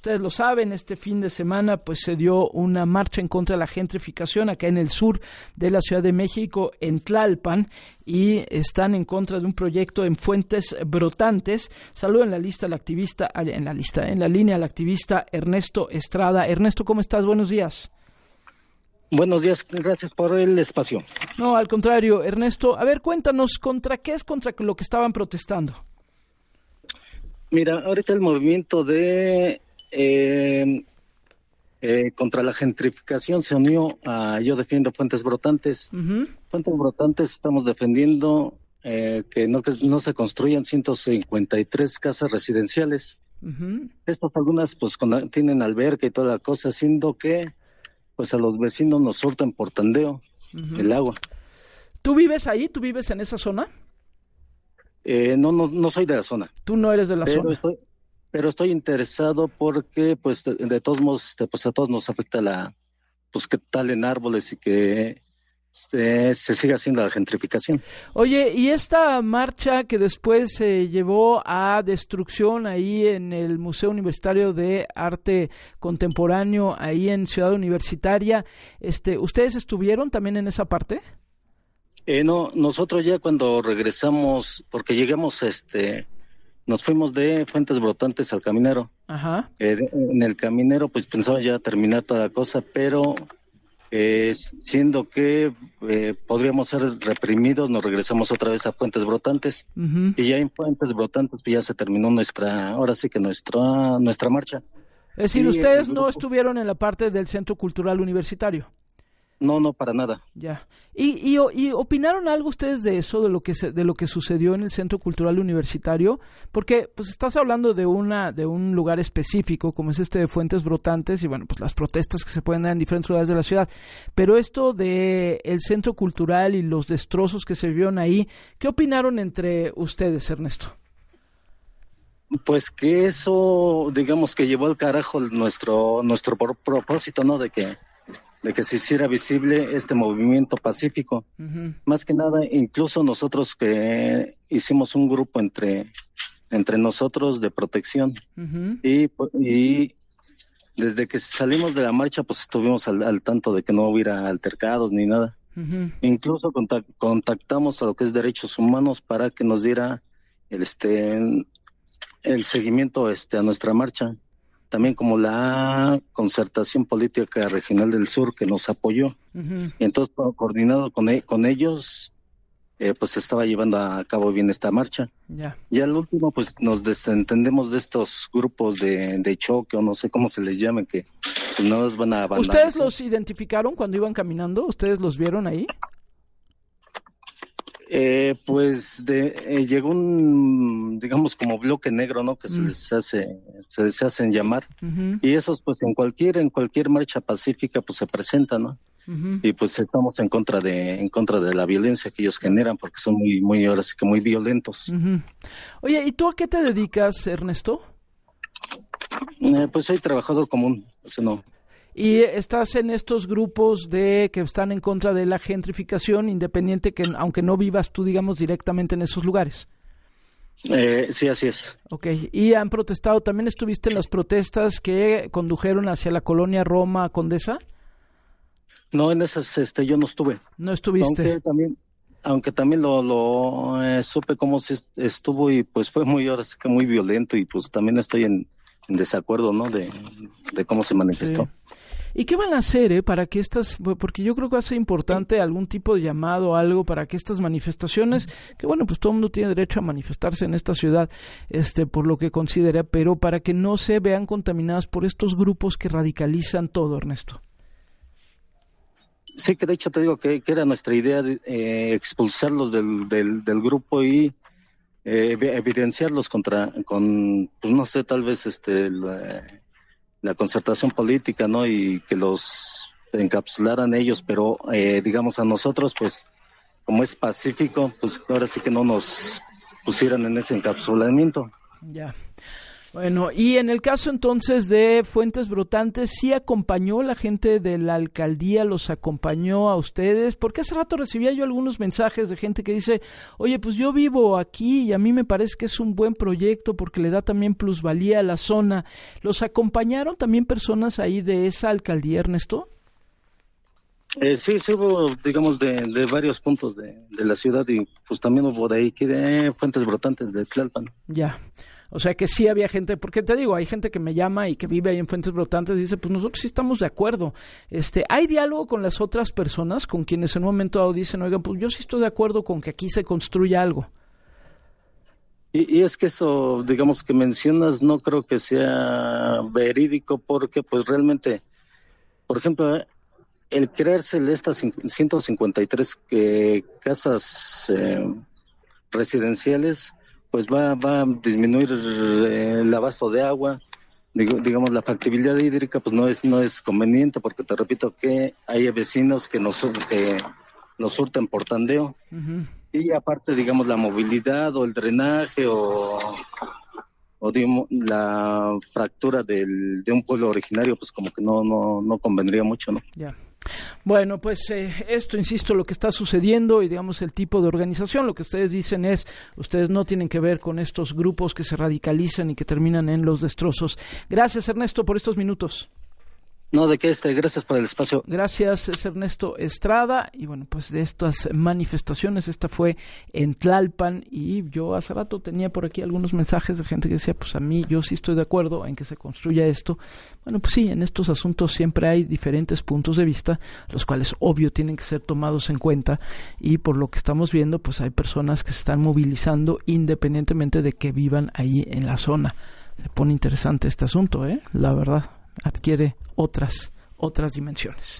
ustedes lo saben, este fin de semana pues se dio una marcha en contra de la gentrificación acá en el sur de la Ciudad de México, en Tlalpan, y están en contra de un proyecto en Fuentes Brotantes. Saludo en la línea al activista Ernesto Estrada. Ernesto, ¿cómo estás? Buenos días. Buenos días, gracias por el espacio. No, al contrario, Ernesto, a ver, cuéntanos, ¿contra qué es contra lo que estaban protestando? Mira, ahorita el movimiento de contra la gentrificación se unió a Yo Defiendo Fuentes Brotantes. Uh-huh. Fuentes Brotantes estamos defendiendo que no se construyan 153 casas residenciales. Uh-huh. Estas algunas pues tienen alberca y toda la cosa, haciendo que pues a los vecinos nos surten por tandeo uh-huh. el agua. ¿Tú vives ahí? ¿Tú vives en esa zona? No soy de la zona. Tú no eres de la zona. Pero estoy interesado porque, pues, de todos modos, pues a todos nos afecta que talen árboles y que se siga haciendo la gentrificación. Oye, ¿y esta marcha que después se llevó a destrucción ahí en el Museo Universitario de Arte Contemporáneo, ahí en Ciudad Universitaria, ¿ustedes estuvieron también en esa parte? No, nosotros ya cuando regresamos, porque llegamos, nos fuimos de Fuentes Brotantes al Caminero. Ajá. En el Caminero, pues pensaba ya terminar toda la cosa, pero siendo que podríamos ser reprimidos, nos regresamos otra vez a Fuentes Brotantes. Uh-huh. Y ya en Fuentes Brotantes, pues ya se terminó nuestra marcha. Es decir, ustedes no estuvieron en la parte del Centro Cultural Universitario. No, para nada. Ya. ¿Y opinaron algo ustedes de eso, de lo que sucedió en el Centro Cultural Universitario? Porque pues estás hablando de un lugar específico, como es de Fuentes Brotantes, y bueno, pues las protestas que se pueden dar en diferentes lugares de la ciudad. Pero esto de el Centro Cultural y los destrozos que se vieron ahí, ¿qué opinaron entre ustedes, Ernesto? Pues que eso, digamos que llevó al carajo nuestro propósito, ¿no? De que se hiciera visible este movimiento pacífico. Uh-huh. Más que nada, incluso nosotros que hicimos un grupo entre nosotros de protección. Uh-huh. Y desde que salimos de la marcha, pues estuvimos al tanto de que no hubiera altercados ni nada. Uh-huh. Incluso contactamos a lo que es Derechos Humanos para que nos diera el seguimiento a nuestra marcha. También como la Concertación Política Regional del Sur, que nos apoyó. Uh-huh. Y entonces, coordinado con ellos, pues se estaba llevando a cabo bien esta marcha. Yeah. Y al último, pues nos desentendemos de estos grupos de choque, o no sé cómo se les llame, que pues, no nos van a abandonar. ¿Ustedes los identificaron cuando iban caminando? ¿Ustedes los vieron ahí? Llegó un, digamos, como bloque negro, ¿no? Que se les hacen llamar. Uh-huh. Y esos, pues, en cualquier marcha pacífica, pues, se presentan, ¿no? Uh-huh. Y pues estamos en contra de la violencia que ellos generan, porque son ahora sí que muy violentos. Uh-huh. Oye, ¿y tú a qué te dedicas, Ernesto? Pues soy trabajador común, no. Y estás en estos grupos que están en contra de la gentrificación, independiente que, aunque no vivas tú, digamos, directamente en esos lugares. Sí, así es. Okay. ¿Y han protestado? ¿También estuviste en las protestas que condujeron hacia la colonia Roma Condesa? No, en esas yo no estuve. ¿No estuviste? Aunque también lo supe cómo se estuvo, y pues fue muy violento, y pues también estoy en desacuerdo, ¿no? De cómo se manifestó. Sí. ¿Y qué van a hacer, para que porque yo creo que va a ser importante algún tipo de llamado, algo para que estas manifestaciones, que bueno, pues todo el mundo tiene derecho a manifestarse en esta ciudad, por lo que considera, pero para que no se vean contaminadas por estos grupos que radicalizan todo, Ernesto? Sí, que de hecho te digo que era nuestra idea de expulsarlos del grupo y evidenciarlos con, pues no sé, tal vez la concertación política, ¿no? Y que los encapsularan ellos, pero digamos a nosotros, pues como es pacífico, pues ahora sí que no nos pusieran en ese encapsulamiento. Ya. Bueno, y en el caso entonces de Fuentes Brotantes, ¿sí acompañó la gente de la alcaldía, los acompañó a ustedes? Porque hace rato recibía yo algunos mensajes de gente que dice, oye, pues yo vivo aquí y a mí me parece que es un buen proyecto porque le da también plusvalía a la zona. ¿Los acompañaron también personas ahí de esa alcaldía, Ernesto? Sí, hubo, digamos, de varios puntos de la ciudad y pues también hubo de ahí, que de Fuentes Brotantes de Tlalpan. Ya. O sea que sí había gente, porque te digo, hay gente que me llama y que vive ahí en Fuentes Brotantes y dice, pues nosotros sí estamos de acuerdo. ¿Hay diálogo con las otras personas, con quienes en un momento dado dicen, oigan, pues yo sí estoy de acuerdo con que aquí se construya algo? Y es que eso, digamos, que mencionas, no creo que sea verídico, porque pues realmente, por ejemplo, el crearse de estas 153 casas residenciales, pues va a disminuir el abasto de agua, digamos, la factibilidad hídrica pues no es conveniente, porque te repito que hay vecinos que nos surten por tandeo. Uh-huh. Y aparte, digamos, la movilidad o el drenaje o digamos, la fractura de un pueblo originario, pues como que no convendría mucho, ¿no? Ya. Bueno, pues esto, insisto, lo que está sucediendo y digamos el tipo de organización, lo que ustedes dicen es, ustedes no tienen que ver con estos grupos que se radicalizan y que terminan en los destrozos. Gracias, Ernesto, por estos minutos. No, de qué, gracias por el espacio. Gracias, es Ernesto Estrada. Y bueno, pues de estas manifestaciones, esta fue en Tlalpan, y yo hace rato tenía por aquí algunos mensajes de gente que decía, pues a mí, yo sí estoy de acuerdo en que se construya esto. Bueno, pues sí, en estos asuntos siempre hay diferentes puntos de vista, los cuales obvio tienen que ser tomados en cuenta, y por lo que estamos viendo, pues hay personas que se están movilizando independientemente de que vivan ahí en la zona. Se pone interesante este asunto, la verdad. Adquiere otras dimensiones.